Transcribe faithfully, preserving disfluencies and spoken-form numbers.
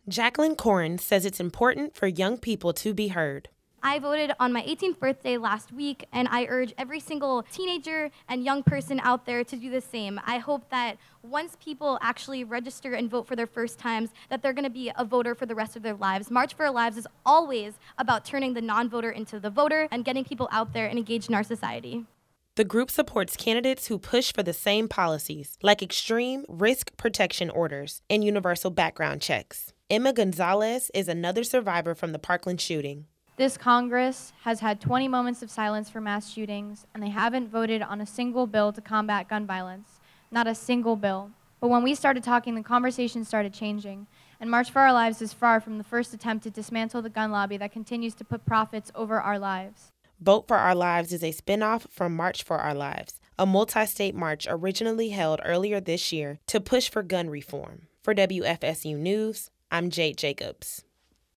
Jacqueline Corin says it's important for young people to be heard. I voted on my eighteenth birthday last week, and I urge every single teenager and young person out there to do the same. I hope that once people actually register and vote for their first times, that they're going to be a voter for the rest of their lives. March for Our Lives is always about turning the non-voter into the voter and getting people out there and engaged in our society. The group supports candidates who push for the same policies, like extreme risk protection orders and universal background checks. Emma Gonzalez is another survivor from the Parkland shooting. This Congress has had twenty moments of silence for mass shootings, and they haven't voted on a single bill to combat gun violence. Not a single bill. But when we started talking, the conversation started changing, and March for Our Lives is far from the first attempt to dismantle the gun lobby that continues to put profits over our lives. Vote for Our Lives is a spinoff from March for Our Lives, a multi-state march originally held earlier this year to push for gun reform. For W F S U News, I'm Jade Jacobs.